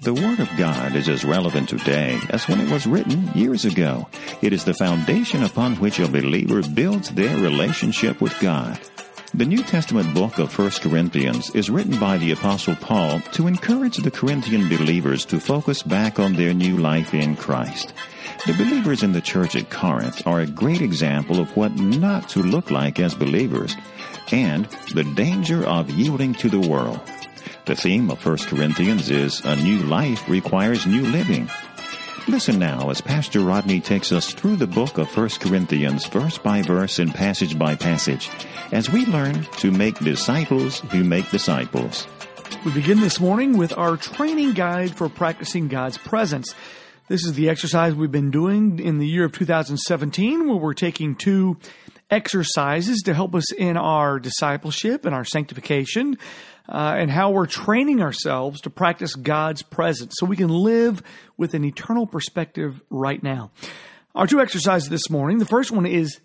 The Word of God is as relevant today as when it was written years ago. It is the foundation upon which a believer builds their relationship with God. The New Testament book of 1 Corinthians is written by the Apostle Paul to encourage the Corinthian believers to focus back on their new life in Christ. The believers in the church at Corinth are a great example of what not to look like as believers and the danger of yielding to the world. The theme of 1 Corinthians is A New Life Requires New Living. Listen now as Pastor Rodney takes us through the book of 1 Corinthians verse by verse and passage by passage as we learn to make disciples who make disciples. We begin this morning with our training guide for practicing God's presence. This is the exercise we've been doing in the year of 2017, where we're taking two exercises to help us in our discipleship and our sanctification, and how we're training ourselves to practice God's presence so we can live with an eternal perspective right now. Our two exercises this morning, the first one is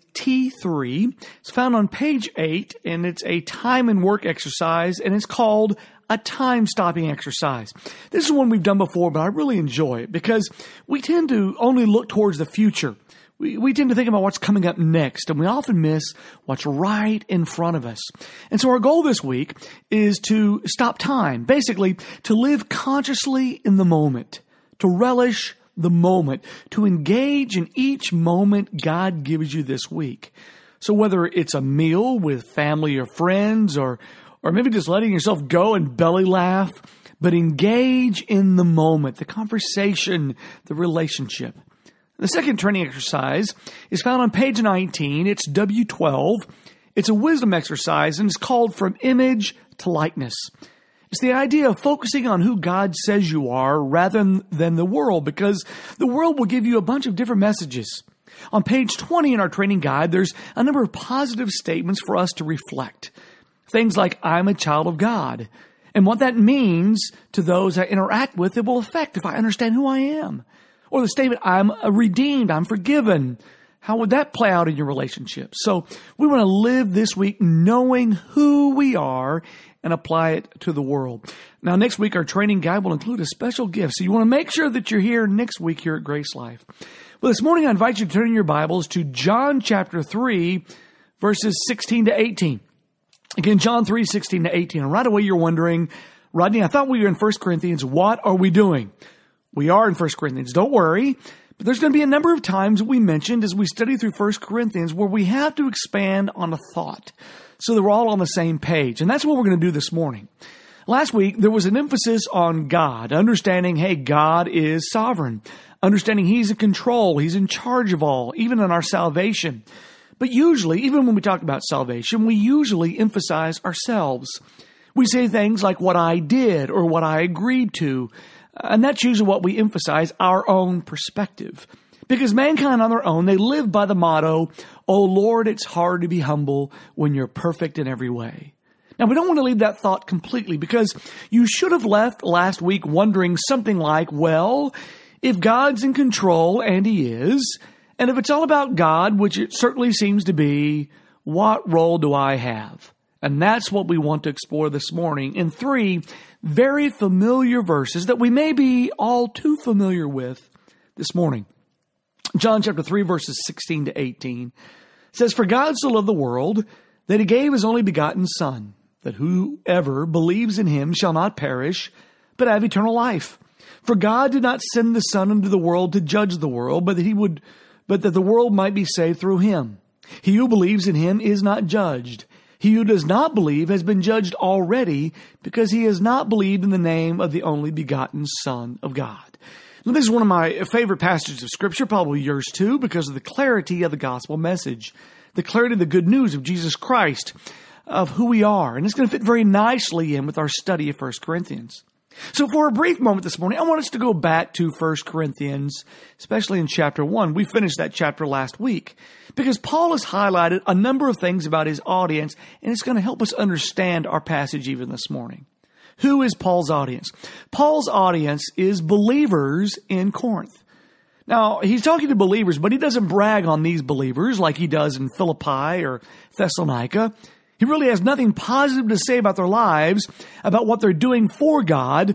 T3. It's found on page 8, and it's a time and work exercise, and it's called a time-stopping exercise. This is one we've done before, but I really enjoy it because we tend to only look towards the future. We tend to think about what's coming up next, and we often miss what's right in front of us. And so our goal this week is to stop time, basically to live consciously in the moment, to relish the moment, to engage in each moment God gives you this week. So whether it's a meal with family or friends, or maybe just letting yourself go and belly laugh, but engage in the moment, the conversation, the relationship. The second training exercise is found on page 19. It's W12. It's a wisdom exercise, and it's called From Image to Likeness. It's the idea of focusing on who God says you are rather than the world, because the world will give you a bunch of different messages. On page 20 in our training guide, there's a number of positive statements for us to reflect. Things like, I'm a child of God. And what that means to those I interact with, it will affect if I understand who I am. Or the statement, I'm redeemed, I'm forgiven. How would that play out in your relationship? So we want to live this week knowing who we are and apply it to the world. Now, next week, our training guide will include a special gift. So you want to make sure that you're here next week here at Grace Life. Well, this morning, I invite you to turn your Bibles to John chapter 3, verses 16 to 18. Again, John 3, 16 to 18. And right away, you're wondering, Rodney, I thought we were in 1 Corinthians. What are we doing? We are in 1 Corinthians. Don't worry. But there's going to be a number of times we mentioned as we study through 1 Corinthians where we have to expand on a thought so that we're all on the same page. And that's what we're going to do this morning. Last week, there was an emphasis on God, understanding, hey, God is sovereign, understanding He's in control, He's in charge of all, even in our salvation. But usually, even when we talk about salvation, we usually emphasize ourselves. We say things like what I did or what I agreed to. And that's usually what we emphasize, our own perspective. Because mankind on their own, they live by the motto, oh Lord, it's hard to be humble when you're perfect in every way. Now, we don't want to leave that thought completely because you should have left last week wondering something like, well, if God's in control, and He is, and if it's all about God, which it certainly seems to be, what role do I have? And that's what we want to explore this morning in 3 very familiar verses that we may be all too familiar with this morning. John chapter 3, verses 16 to 18 says, For God so loved the world that He gave His only begotten Son, that whoever believes in Him shall not perish, but have eternal life. For God did not send the Son into the world to judge the world, but that the world might be saved through Him. He who believes in Him is not judged. He who does not believe has been judged already because he has not believed in the name of the only begotten Son of God. Now, this is one of my favorite passages of Scripture, probably yours too, because of the clarity of the gospel message, the clarity of the good news of Jesus Christ, of who we are. And it's going to fit very nicely in with our study of 1 Corinthians. So for a brief moment this morning, I want us to go back to 1 Corinthians, especially in chapter 1. We finished that chapter last week because Paul has highlighted a number of things about his audience, and it's going to help us understand our passage even this morning. Who is Paul's audience? Paul's audience is believers in Corinth. Now, he's talking to believers, but he doesn't brag on these believers like he does in Philippi or Thessalonica. He really has nothing positive to say about their lives, about what they're doing for God.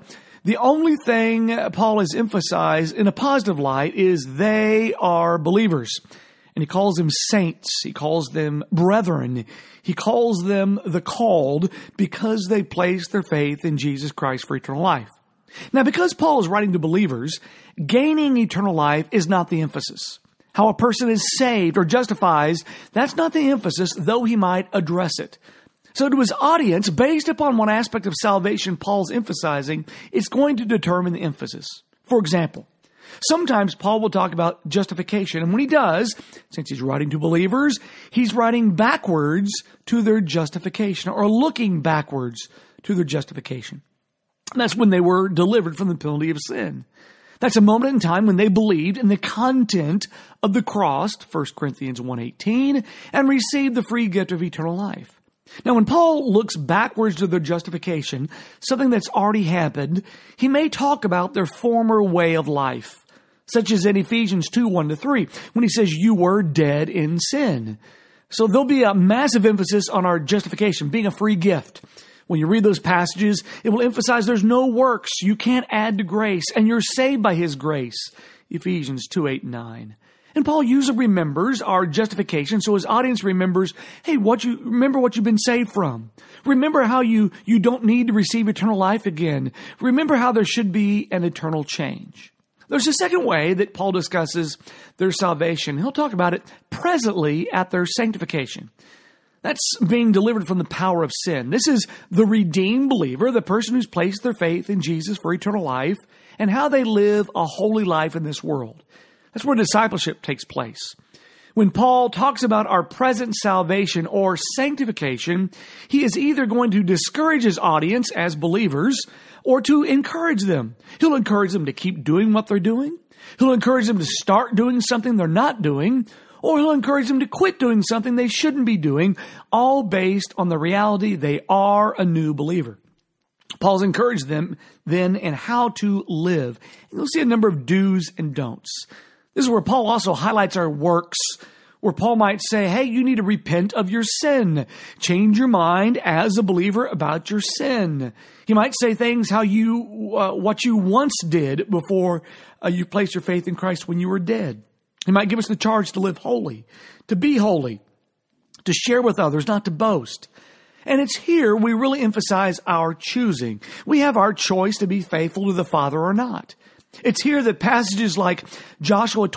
The only thing Paul has emphasized in a positive light is they are believers. And he calls them saints. He calls them brethren. He calls them the called because they place their faith in Jesus Christ for eternal life. Now, because Paul is writing to believers, gaining eternal life is not the emphasis. How a person is saved or justifies, that's not the emphasis, though he might address it. So to his audience, based upon what aspect of salvation Paul's emphasizing, it's going to determine the emphasis. For example, sometimes Paul will talk about justification, and when he does, since he's writing to believers, he's writing backwards to their justification, or looking backwards to their justification. And that's when they were delivered from the penalty of sin. That's a moment in time when they believed in the content of the cross, 1 Corinthians 1:18, and received the free gift of eternal life. Now, when Paul looks backwards to their justification, something that's already happened, he may talk about their former way of life, such as in Ephesians 2:1-3, when he says, you were dead in sin. So there'll be a massive emphasis on our justification being a free gift. When you read those passages, it will emphasize there's no works. You can't add to grace, and you're saved by his grace. Ephesians 2:8-9. And Paul usually remembers our justification, so his audience remembers, hey, remember what you've been saved from. Remember how you don't need to receive eternal life again. Remember how there should be an eternal change. There's a second way that Paul discusses their salvation. He'll talk about it presently at their sanctification. That's being delivered from the power of sin. This is the redeemed believer, the person who's placed their faith in Jesus for eternal life, and how they live a holy life in this world. That's where discipleship takes place. When Paul talks about our present salvation or sanctification, he is either going to discourage his audience as believers or to encourage them. He'll encourage them to keep doing what they're doing. He'll encourage them to start doing something they're not doing, or he'll encourage them to quit doing something they shouldn't be doing, all based on the reality they are a new believer. Paul's encouraged them then in how to live. And you'll see a number of do's and don'ts. This is where Paul also highlights our works, where Paul might say, hey, you need to repent of your sin. Change your mind as a believer about your sin. He might say things how what you once did before you placed your faith in Christ when you were dead. He might give us the charge to live holy, to be holy, to share with others, not to boast. And it's here we really emphasize our choosing. We have our choice to be faithful to the Father or not. It's here that passages like Joshua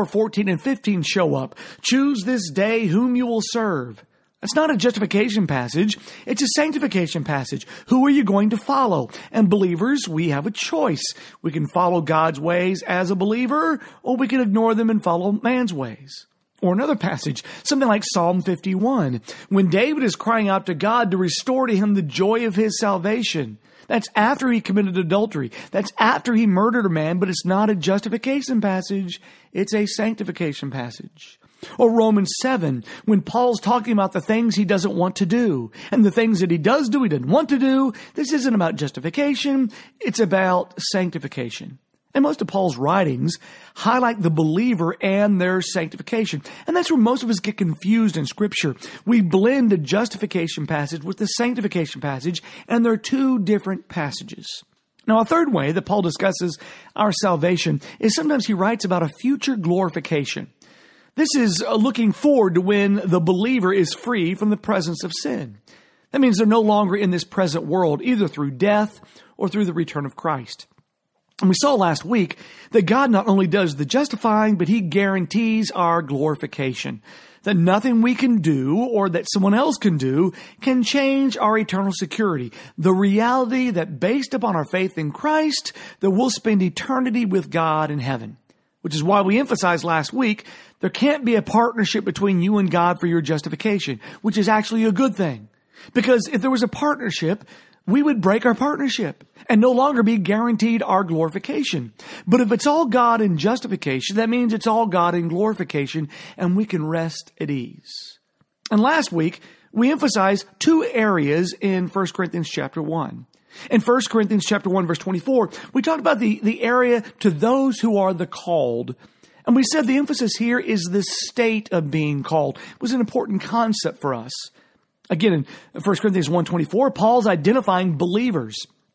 24:14-15 show up. Choose this day whom you will serve. That's not a justification passage. It's a sanctification passage. Who are you going to follow? And believers, we have a choice. We can follow God's ways as a believer, or we can ignore them and follow man's ways. Or another passage, something like Psalm 51, when David is crying out to God to restore to him the joy of his salvation. That's after he committed adultery. That's after he murdered a man, but it's not a justification passage. It's a sanctification passage. Or Romans 7, when Paul's talking about the things he doesn't want to do, and the things that he does do, he doesn't want to do. This isn't about justification. It's about sanctification. And most of Paul's writings highlight the believer and their sanctification. And that's where most of us get confused in Scripture. We blend the justification passage with the sanctification passage, and they're two different passages. Now, a third way that Paul discusses our salvation is sometimes he writes about a future glorification. This is looking forward to when the believer is free from the presence of sin. That means they're no longer in this present world, either through death or through the return of Christ. And we saw last week that God not only does the justifying, but He guarantees our glorification. That nothing we can do or that someone else can do can change our eternal security. The reality that based upon our faith in Christ, that we'll spend eternity with God in heaven. Which is why we emphasized last week, there can't be a partnership between you and God for your justification, which is actually a good thing. Because if there was a partnership, we would break our partnership and no longer be guaranteed our glorification. But if it's all God in justification, that means it's all God in glorification, and we can rest at ease. And last week, we emphasized two areas in 1 Corinthians chapter 1. In 1 Corinthians chapter 1, verse 24, we talked about the area to those who are the called. And we said the emphasis here is the state of being called. It was an important concept for us. Again, in 1 Corinthians 1:24, Paul's identifying believers.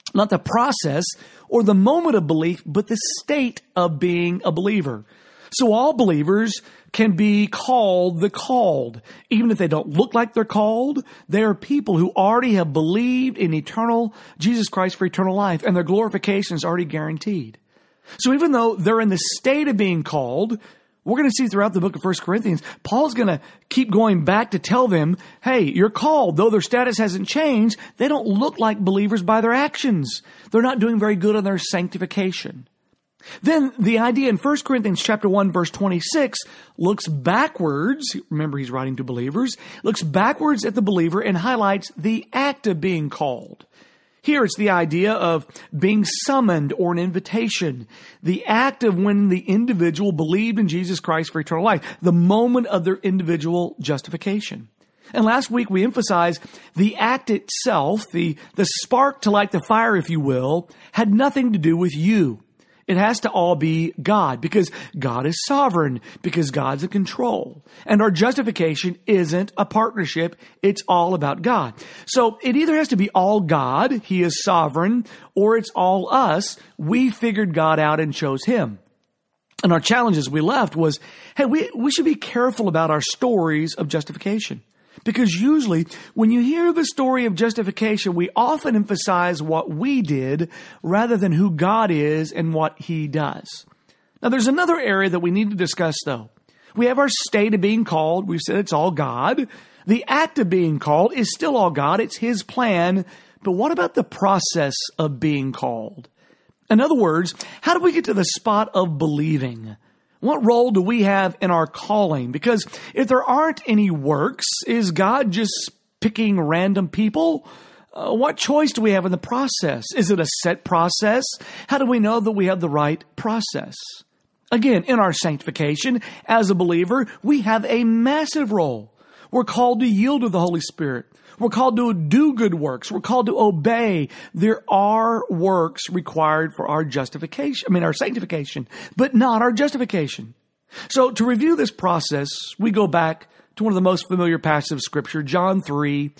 Not the process or the moment of belief, but the state of being a believer. So all believers can be called the called. Even if they don't look like they're called, they are people who already have believed in eternal Jesus Christ for eternal life, and their glorification is already guaranteed. So even though they're in the state of being called, we're going to see throughout the book of 1 Corinthians, Paul's going to keep going back to tell them, hey, you're called. Though their status hasn't changed, they don't look like believers by their actions. They're not doing very good on their sanctification. Then the idea in 1 Corinthians chapter 1, verse 26 looks backwards. Remember, he's writing to believers. Looks backwards at the believer and highlights the act of being called. Here it's the idea of being summoned or an invitation. The act of when the individual believed in Jesus Christ for eternal life. The moment of their individual justification. And last week we emphasized the act itself, the spark to light the fire, if you will, had nothing to do with you. It has to all be God, because God is sovereign, because God's in control. And our justification isn't a partnership. It's all about God. So it either has to be all God, He is sovereign, or it's all us. We figured God out and chose Him. And our challenge as we left was, hey, we should be careful about our stories of justification. Because usually when you hear the story of justification, we often emphasize what we did rather than who God is and what He does. Now there's another area that we need to discuss though. We have our state of being called. We've said it's all God. The act of being called is still all God. It's His plan. But what about the process of being called? In other words, how do we get to the spot of believing? What role do we have in our calling? Because if there aren't any works, is God just picking random people? What choice do we have in the process? Is it a set process? How do we know that we have the right process? Again, in our sanctification, as a believer, we have a massive role. We're called to yield to the Holy Spirit. We're called to do good works. We're called to obey. There are works required for our our sanctification, but not our justification. So to review this process, we go back to one of the most familiar passages of Scripture, John 3,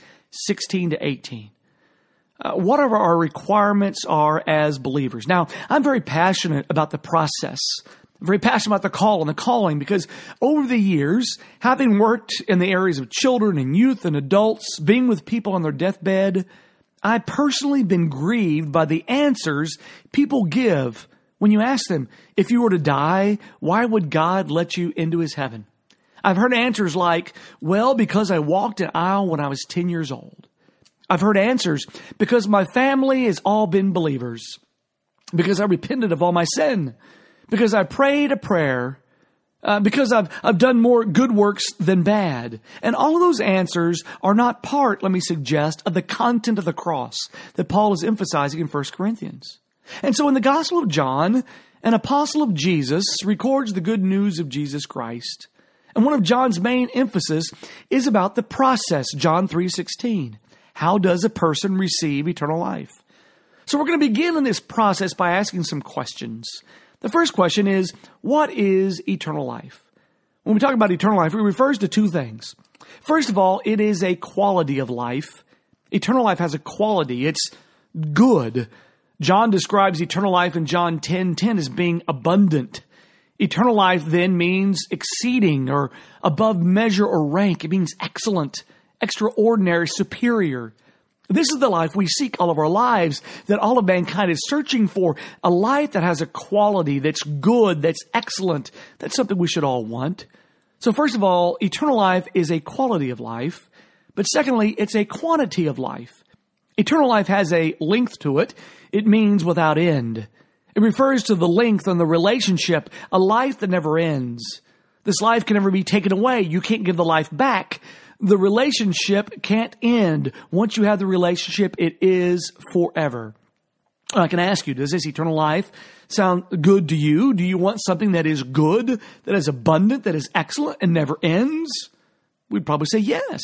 16 to 18. Whatever our requirements are as believers. Now, I'm very passionate about the process. I'm very passionate about the call and the calling because over the years, having worked in the areas of children and youth and adults, being with people on their deathbed, I've personally been grieved by the answers people give when you ask them, if you were to die, why would God let you into His heaven? I've heard answers like, well, because I walked an aisle when I was 10 years old. I've heard answers, because my family has all been believers. Because I repented of all my sin. Because I prayed a prayer, because I've done more good works than bad. And all of those answers are not part, let me suggest, of the content of the cross that Paul is emphasizing in 1 Corinthians. And so in the Gospel of John, an apostle of Jesus records the good news of Jesus Christ. And one of John's main emphasis is about the process, John 3:16. How does a person receive eternal life? So we're going to begin in this process by asking some questions. The first question is, what is eternal life? When we talk about eternal life, it refers to two things. First of all, it is a quality of life. Eternal life has a quality. It's good. John describes eternal life in John 10:10 as being abundant. Eternal life then means exceeding or above measure or rank. It means excellent, extraordinary, superior. This is the life we seek all of our lives, that all of mankind is searching for, a life that has a quality that's good, that's excellent. That's something we should all want. So first of all, eternal life is a quality of life. But secondly, it's a quantity of life. Eternal life has a length to it. It means without end. It refers to the length and the relationship, a life that never ends. This life can never be taken away. You can't give the life back. The relationship can't end. Once you have the relationship, it is forever. I can ask you, does this eternal life sound good to you? Do you want something that is good, that is abundant, that is excellent, and never ends? We'd probably say yes.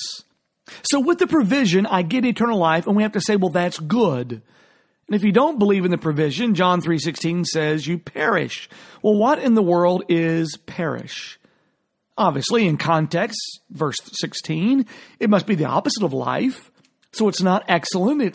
So with the provision, I get eternal life, and we have to say, well, that's good. And if you don't believe in the provision, John 3:16 says you perish. Well, what in the world is perish? Obviously, in context, verse 16, it must be the opposite of life. So it's not excellent, it's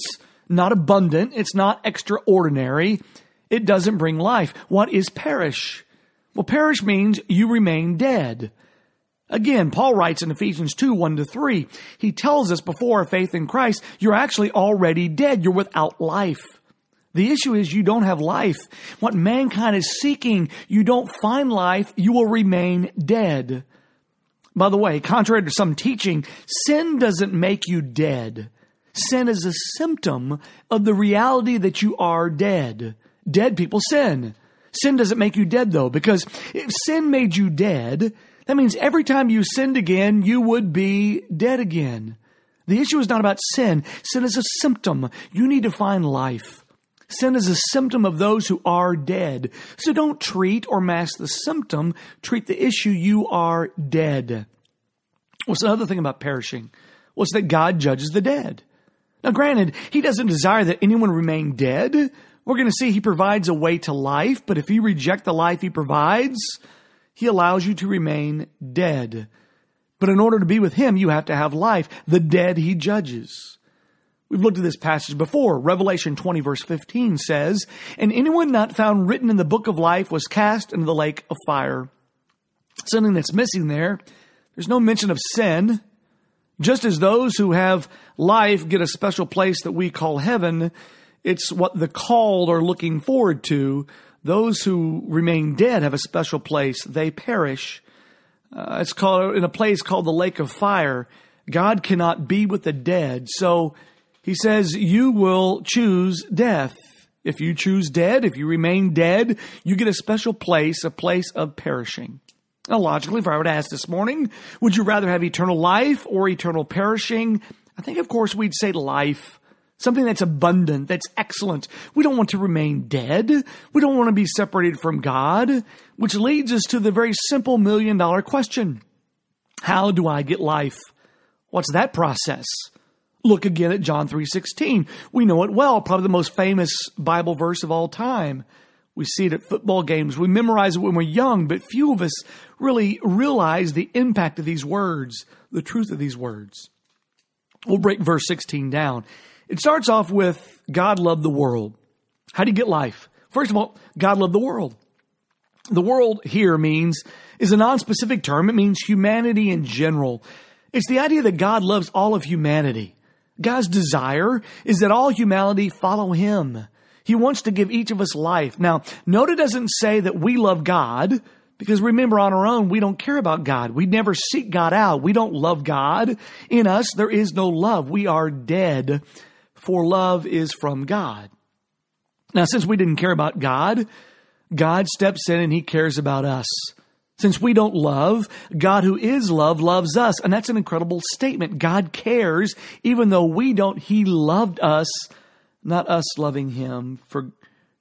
not abundant. It's not extraordinary. It doesn't bring life. What is perish? Well, perish means you remain dead. Again, Paul writes in Ephesians 2, 1-3, he tells us before our faith in Christ, you're actually already dead. You're without life. The issue is you don't have life. What mankind is seeking, you don't find life, you will remain dead. By the way, contrary to some teaching, sin doesn't make you dead. Sin is a symptom of the reality that you are dead. Dead people sin. Sin doesn't make you dead, though, because if sin made you dead, that means every time you sinned again, you would be dead again. The issue is not about sin. Sin is a symptom. You need to find life. Sin is a symptom of those who are dead. So don't treat or mask the symptom. Treat the issue. You are dead. What's another thing about perishing? Well, it's that God judges the dead. Now, granted, he doesn't desire that anyone remain dead. We're going to see he provides a way to life, but if you reject the life he provides, he allows you to remain dead. But in order to be with him, you have to have life. The dead he judges. We've looked at this passage before. Revelation 20 verse 15 says, and anyone not found written in the book of life was cast into the lake of fire. Something that's missing there. There's no mention of sin. Just as those who have life get a special place that we call heaven, it's what the called are looking forward to. Those who remain dead have a special place. They perish. It's called in a place called the lake of fire. God cannot be with the dead. So he says, you will choose death. If you choose dead, if you remain dead, you get a special place, a place of perishing. Now, logically, if I were to ask this morning, would you rather have eternal life or eternal perishing? I think, of course, we'd say life. Something that's abundant, that's excellent. We don't want to remain dead. We don't want to be separated from God, which leads us to the very simple $1 million question. How do I get life? What's that process? Look again at John 3:16. We know it well, probably the most famous Bible verse of all time. We see it at football games. We memorize it when we're young, but few of us really realize the impact of these words, the truth of these words. We'll break verse 16 down. It starts off with God loved the world. How do you get life? First of all, God loved the world. The world here is a non-specific term. It means humanity in general. It's the idea that God loves all of humanity. God's desire is that all humanity follow him. He wants to give each of us life. Now, note it doesn't say that we love God, because remember, on our own, we don't care about God. We never seek God out. We don't love God. In us, there is no love. We are dead, for love is from God. Now, since we didn't care about God, God steps in and he cares about us. Since we don't love, God who is love loves us. And that's an incredible statement. God cares, even though we don't. He loved us, not us loving him. For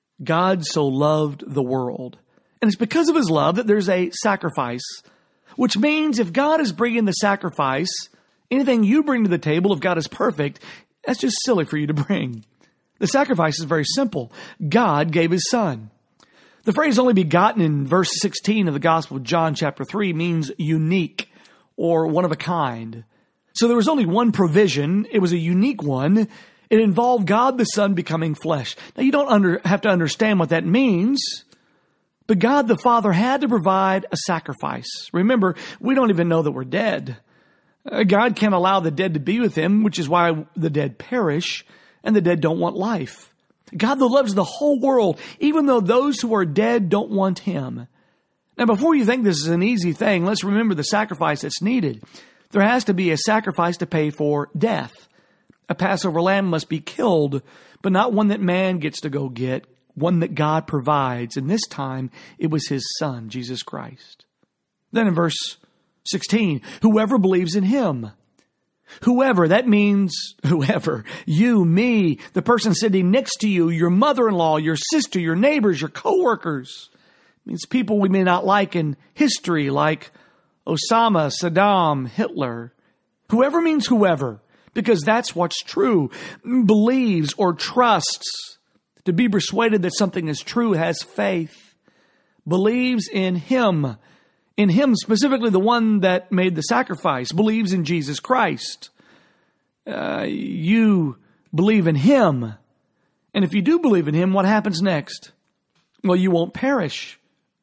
God so loved the world. And it's because of his love that there's a sacrifice, which means if God is bringing the sacrifice, anything you bring to the table, if God is perfect, that's just silly for you to bring. The sacrifice is very simple. God gave his son. The phrase only begotten in verse 16 of the Gospel of John chapter 3 means unique or one of a kind. So there was only one provision. It was a unique one. It involved God the Son becoming flesh. Now you don't have to understand what that means, but God the Father had to provide a sacrifice. Remember, we don't even know that we're dead. God can't allow the dead to be with him, which is why the dead perish and the dead don't want life. God though loves the whole world, even though those who are dead don't want him. Now, before you think this is an easy thing, let's remember the sacrifice that's needed. There has to be a sacrifice to pay for death. A Passover lamb must be killed, but not one that man gets to go get, one that God provides. And this time, it was his son, Jesus Christ. Then in verse 16, whoever believes in him. Whoever, that means whoever, you, me, the person sitting next to you, your mother-in-law, your sister, your neighbors, your coworkers. It means people we may not like in history, like Osama, Saddam, Hitler. Whoever means whoever, because that's what's true. Believes or trusts. To be persuaded that something is true has faith. Believes in him. In him, specifically the one that made the sacrifice, believes in Jesus Christ. You believe in Him. And if you do believe in Him, what happens next? Well, you won't perish.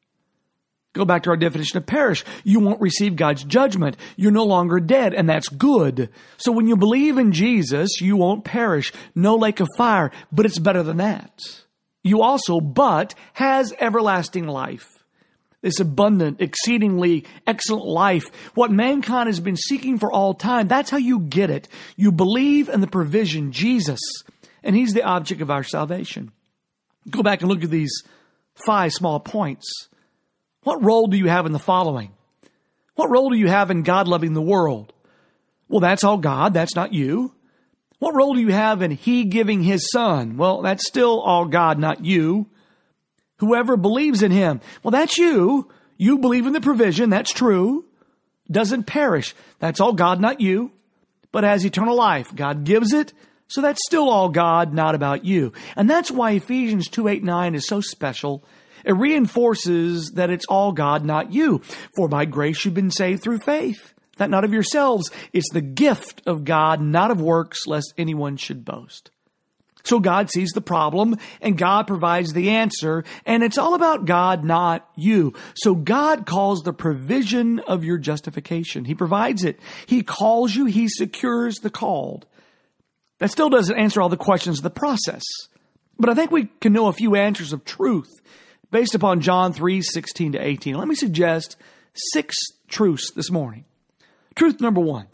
Go back to our definition of perish. You won't receive God's judgment. You're no longer dead, and that's good. So when you believe in Jesus, you won't perish. No lake of fire, but it's better than that. You also, but, has everlasting life. This abundant, exceedingly excellent life, what mankind has been seeking for all time, that's how you get it. You believe in the provision, Jesus, and He's the object of our salvation. Go back and look at these 5 small points. What role do you have in the following? What role do you have in God loving the world? Well, that's all God. That's not you. What role do you have in He giving His Son? Well, that's still all God, not you. Whoever believes in Him, well, that's you. You believe in the provision. That's true. Doesn't perish. That's all God, not you. But has eternal life. God gives it. So that's still all God, not about you. And that's why Ephesians 2:8-9 is so special. It reinforces that it's all God, not you. For by grace you've been saved through faith. That not of yourselves. It's the gift of God, not of works, lest anyone should boast. So God sees the problem, and God provides the answer, and it's all about God, not you. So God calls the provision of your justification. He provides it. He calls you. He secures the called. That still doesn't answer all the questions of the process. But I think we can know a few answers of truth based upon John 3:16-18. Let me suggest 6 truths this morning. Truth number 1.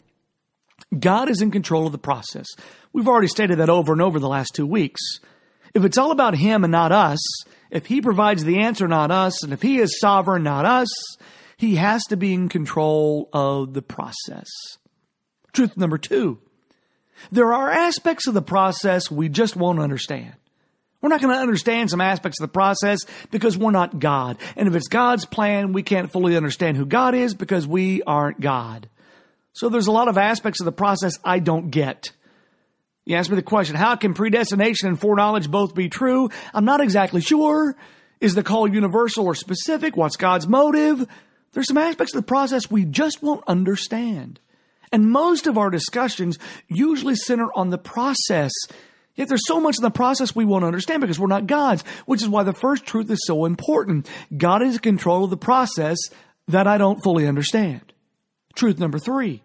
God is in control of the process. We've already stated that over and over the last 2 weeks. If it's all about Him and not us, if He provides the answer, not us, and if He is sovereign, not us, He has to be in control of the process. Truth number 2. There are aspects of the process we just won't understand. We're not going to understand some aspects of the process because we're not God. And if it's God's plan, we can't fully understand who God is because we aren't God. So there's a lot of aspects of the process I don't get. You ask me the question, how can predestination and foreknowledge both be true? I'm not exactly sure. Is the call universal or specific? What's God's motive? There's some aspects of the process we just won't understand. And most of our discussions usually center on the process. Yet there's so much in the process we won't understand because we're not God's, which is why the first truth is so important. God is in control of the process that I don't fully understand. Truth number 3.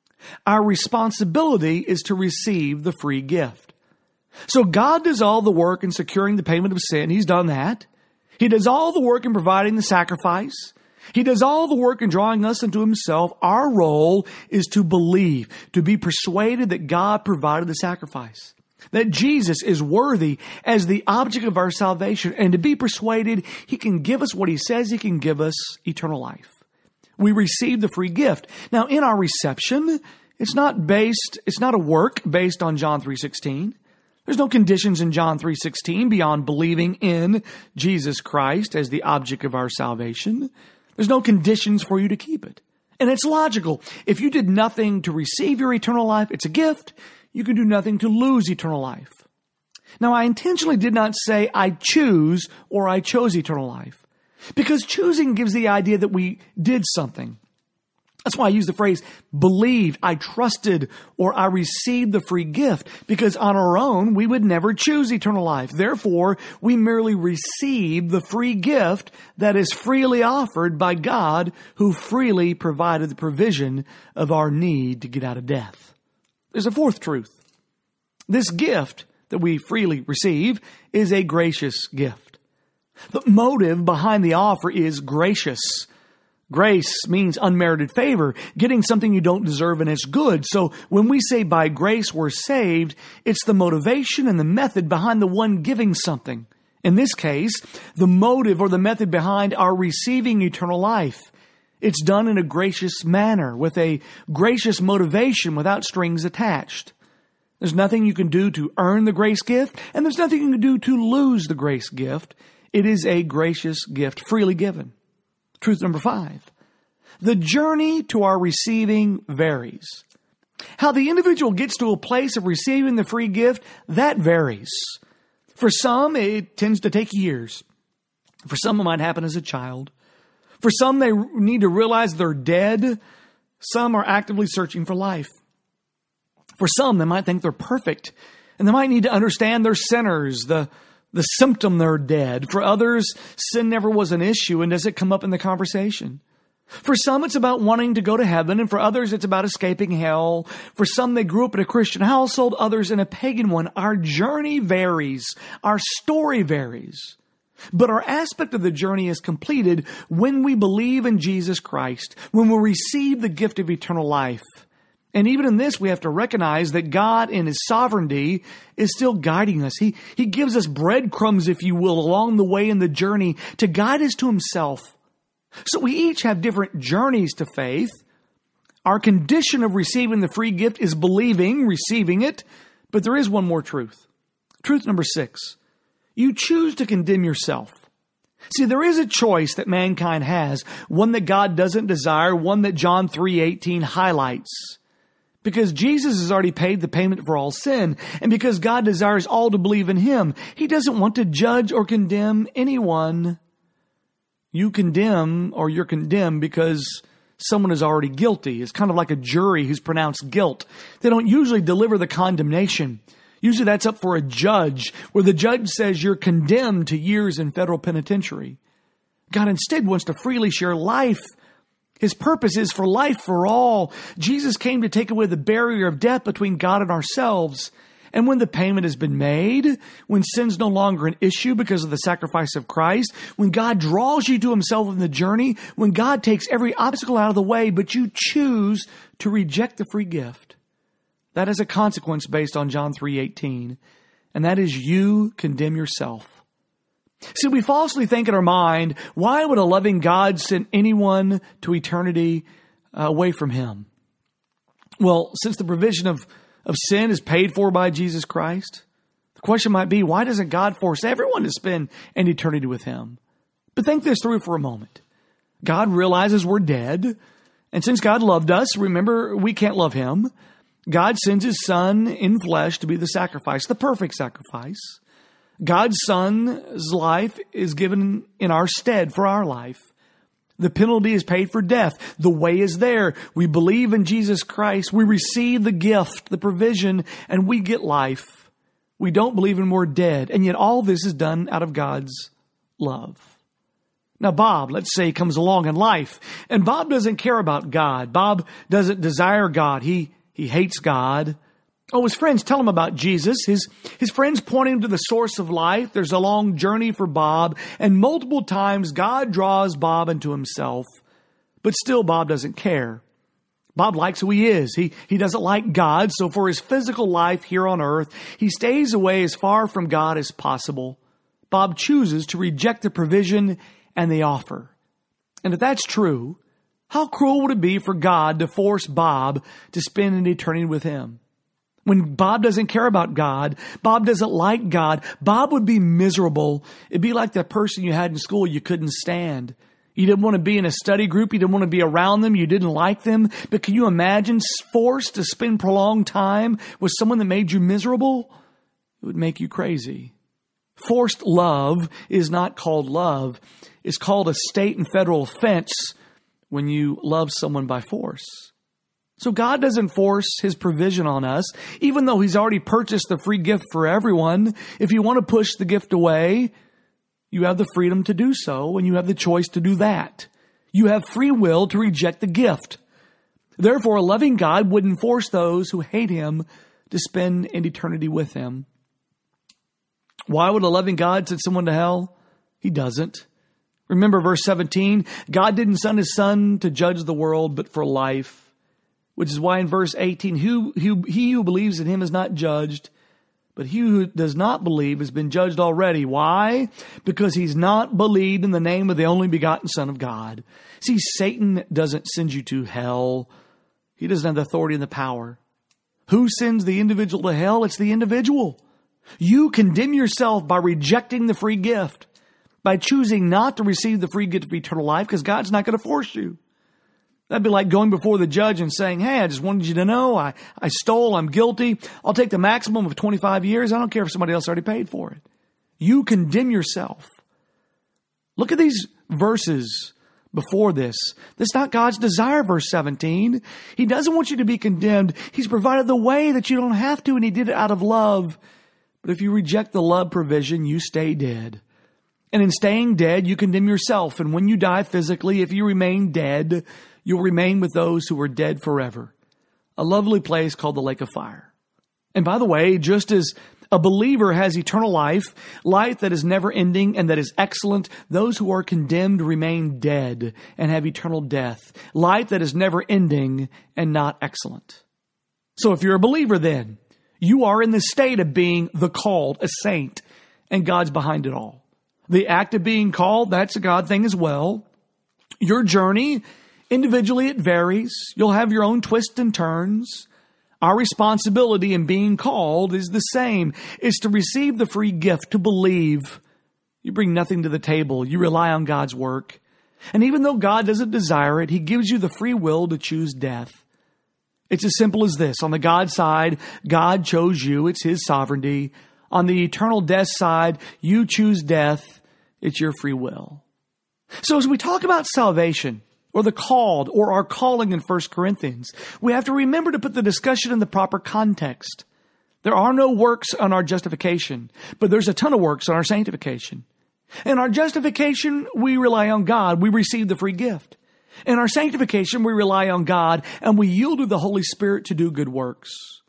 Our responsibility is to receive the free gift. So God does all the work in securing the payment of sin. He's done that. He does all the work in providing the sacrifice. He does all the work in drawing us into Himself. Our role is to believe, to be persuaded that God provided the sacrifice, that Jesus is worthy as the object of our salvation, and to be persuaded He can give us what He says He can give us, eternal life. We receive the free gift. Now, in our reception, it's not a work based on John 3:16. There's no conditions in John 3:16 beyond believing in Jesus Christ as the object of our salvation. There's no conditions for you to keep it. And it's logical. If you did nothing to receive your eternal life, it's a gift. You can do nothing to lose eternal life. Now, I intentionally did not say I choose or I chose eternal life, because choosing gives the idea that we did something. That's why I use the phrase believed, I trusted, or I received the free gift, because on our own, we would never choose eternal life. Therefore, we merely receive the free gift that is freely offered by God, who freely provided the provision of our need to get out of death. There's a fourth truth. This gift that we freely receive is a gracious gift. The motive behind the offer is gracious. Grace means unmerited favor, getting something you don't deserve, and it's good. So when we say by grace we're saved, it's the motivation and the method behind the one giving something. In this case, the motive or the method behind our receiving eternal life. It's done in a gracious manner, with a gracious motivation without strings attached. There's nothing you can do to earn the grace gift, and there's nothing you can do to lose the grace gift. It is a gracious gift, freely given. Truth number 5. The journey to our receiving varies. How the individual gets to a place of receiving the free gift, that varies. For some, it tends to take years. For some, it might happen as a child. For some, they need to realize they're dead. Some are actively searching for life. For some, they might think they're perfect And they might need to understand they're sinners, the symptom they're dead. For others, sin never was an issue and doesn't come up in the conversation. For some, it's about wanting to go to heaven, and for others, it's about escaping hell. For some, they grew up in a Christian household, others in a pagan one. Our journey varies. Our story varies. But our aspect of the journey is completed when we believe in Jesus Christ, when we receive the gift of eternal life. And even in this, we have to recognize that God in His sovereignty is still guiding us. He gives us breadcrumbs, if you will, along the way in the journey to guide us to Himself. So we each have different journeys to faith. Our condition of receiving the free gift is believing, receiving it. But there is one more truth. Truth number 6. You choose to condemn yourself. See, there is a choice that mankind has, one that God doesn't desire, one that John 3:18 highlights. Because Jesus has already paid the payment for all sin, and because God desires all to believe in Him, He doesn't want to judge or condemn anyone. You condemn, or you're condemned because someone is already guilty. It's kind of like a jury who's pronounced guilt. They don't usually deliver the condemnation. Usually that's up for a judge, where the judge says you're condemned to years in federal penitentiary. God instead wants to freely share life. His purpose is for life for all. Jesus came to take away the barrier of death between God and ourselves. And when the payment has been made, when sin's no longer an issue because of the sacrifice of Christ, when God draws you to Himself in the journey, when God takes every obstacle out of the way, but you choose to reject the free gift, that is a consequence based on John 3:18, and that is you condemn yourself. See, we falsely think in our mind, why would a loving God send anyone to eternity away from Him? Well, since the provision of sin is paid for by Jesus Christ, the question might be, why doesn't God force everyone to spend an eternity with Him? But think this through for a moment. God realizes we're dead, and since God loved us, remember, we can't love Him. God sends His Son in flesh to be the sacrifice, the perfect sacrifice. God's Son's life is given in our stead for our life. The penalty is paid for death. The way is there. We believe in Jesus Christ. We receive the gift, the provision, and we get life. We don't believe in we're dead. And yet all this is done out of God's love. Now, Bob, let's say, comes along in life, and Bob doesn't care about God. Bob doesn't desire God. He hates God. Oh, his friends tell him about Jesus. His friends point him to the source of life. There's a long journey for Bob, and multiple times God draws Bob into Himself. But still, Bob doesn't care. Bob likes who he is. He doesn't like God, so for his physical life here on earth, he stays away as far from God as possible. Bob chooses to reject the provision and the offer. And if that's true, how cruel would it be for God to force Bob to spend an eternity with Him? When Bob doesn't care about God, Bob doesn't like God, Bob would be miserable. It'd be like that person you had in school you couldn't stand. You didn't want to be in a study group. You didn't want to be around them. You didn't like them. But can you imagine forced to spend prolonged time with someone that made you miserable? It would make you crazy. Forced love is not called love. It's called a state and federal offense when you love someone by force. So God doesn't force His provision on us, even though He's already purchased the free gift for everyone. If you want to push the gift away, you have the freedom to do so, and you have the choice to do that. You have free will to reject the gift. Therefore, a loving God wouldn't force those who hate Him to spend an eternity with Him. Why would a loving God send someone to hell? He doesn't. Remember verse 17, God didn't send His Son to judge the world, but for life. Which is why in verse 18, he who believes in Him is not judged, but he who does not believe has been judged already. Why? Because he's not believed in the name of the only begotten Son of God. See, Satan doesn't send you to hell. He doesn't have the authority and the power. Who sends the individual to hell? It's the individual. You condemn yourself by rejecting the free gift, by choosing not to receive the free gift of eternal life, because God's not going to force you. That'd be like going before the judge and saying, hey, I just wanted you to know I stole, I'm guilty. I'll take the maximum of 25 years. I don't care if somebody else already paid for it. You condemn yourself. Look at these verses. before this. That's not God's desire, verse 17. He doesn't want you to be condemned. He's provided the way that you don't have to, and He did it out of love. But if you reject the love provision, you stay dead. And in staying dead, you condemn yourself. And when you die physically, if you remain dead, you'll remain with those who are dead forever. A lovely place called the lake of fire. And by the way, just as a believer has eternal life, life that is never ending and that is excellent, those who are condemned remain dead and have eternal death. Life that is never ending and not excellent. So if you're a believer then, you are in the state of being the called, a saint, and God's behind it all. The act of being called, that's a God thing as well. Your journey, individually it varies. You'll have your own twists and turns. Our responsibility in being called is the same. It's to receive the free gift, to believe. You bring nothing to the table. You rely on God's work. And even though God doesn't desire it, He gives you the free will to choose death. It's as simple as this. On the God side, God chose you. It's His sovereignty. On the eternal death side, you choose death. It's your free will. So as we talk about salvation, or the called, or our calling in 1 Corinthians, we have to remember to put the discussion in the proper context. There are no works on our justification, but there's a ton of works on our sanctification. In our justification, we rely on God. We receive the free gift. In our sanctification, we rely on God, and we yield to the Holy Spirit to do good works.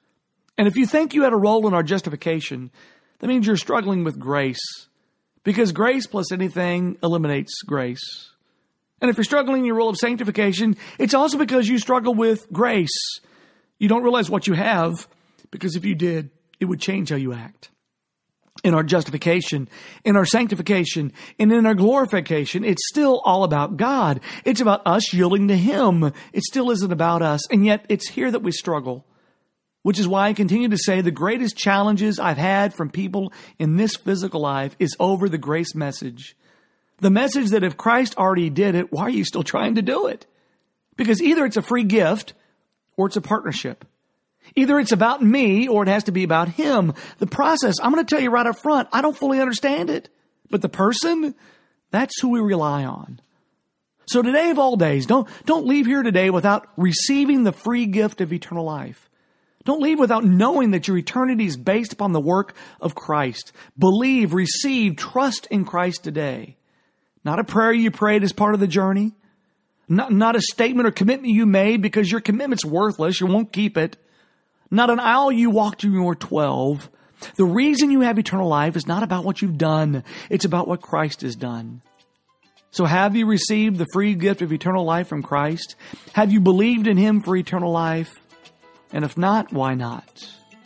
And if you think you had a role in our justification, that means you're struggling with grace, because grace plus anything eliminates grace. And if you're struggling in your role of sanctification, it's also because you struggle with grace. You don't realize what you have, because if you did, it would change how you act. In our justification, in our sanctification, and in our glorification, it's still all about God. It's about us yielding to Him. It still isn't about us. And yet it's here that we struggle, which is why I continue to say the greatest challenges I've had from people in this physical life is over the grace message. The message that if Christ already did it, why are you still trying to do it? Because either it's a free gift or it's a partnership. Either it's about me or it has to be about Him. The process, I'm going to tell you right up front, I don't fully understand it. But the person, that's who we rely on. So today of all days, don't leave here today without receiving the free gift of eternal life. Don't leave without knowing that your eternity is based upon the work of Christ. Believe, receive, trust in Christ today. Not a prayer you prayed as part of the journey. Not a statement or commitment you made because your commitment's worthless. You won't keep it. Not an aisle you walked when you were 12. The reason you have eternal life is not about what you've done. It's about what Christ has done. So have you received the free gift of eternal life from Christ? Have you believed in Him for eternal life? And if not, why not?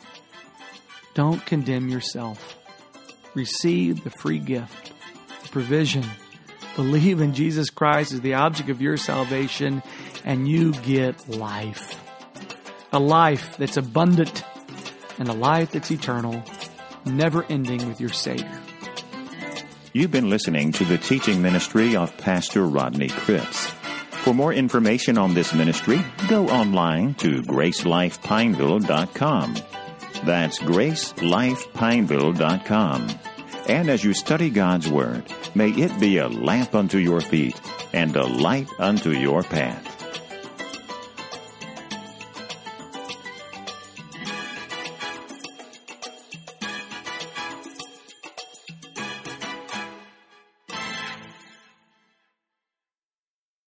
Don't condemn yourself. Receive the free gift, the provision. Believe in Jesus Christ as the object of your salvation, and you get life. A life that's abundant and a life that's eternal, never ending with your Savior. You've been listening to the teaching ministry of Pastor Rodney Cripps. For more information on this ministry, go online to GraceLifePineville.com. That's GraceLifePineville.com. And as you study God's Word, may it be a lamp unto your feet and a light unto your path.